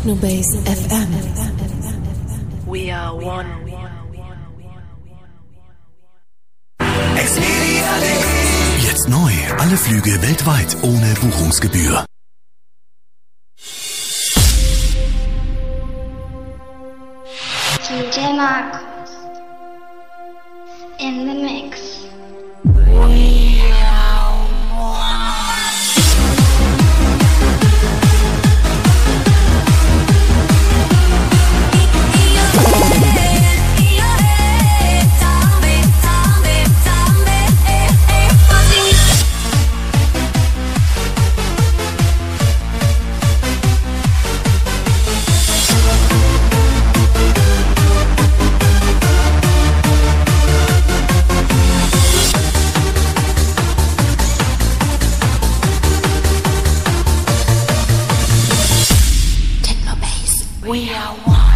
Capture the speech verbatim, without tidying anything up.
Technobase F M. We are one. Jetzt neu. Alle Flüge weltweit ohne Buchungsgebühr. D J Markus in the mix. We are one.